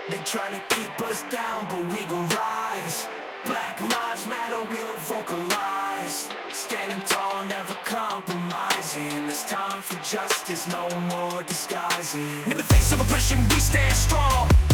They try to keep us down, but we gon' rise. Black lives matter, we'll vocalize. Standing tall, never compromising. It's time for justice, no more disguising. In the face of oppression, we stand strong.